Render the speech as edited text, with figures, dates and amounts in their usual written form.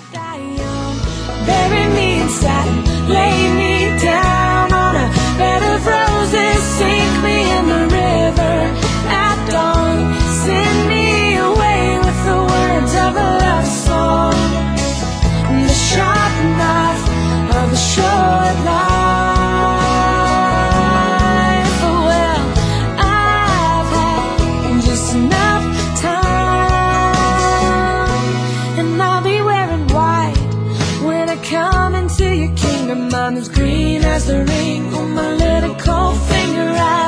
die young. Bury me inside and lay me down on a bed of roses. Sink me in the river at dawn. Send me away with the words of a love song. And the sharp knife of a short life. Oh, well, I've had just enough time. And I'll be wearing white when I come into your kingdom. I'm as green as the ring on my little cold finger.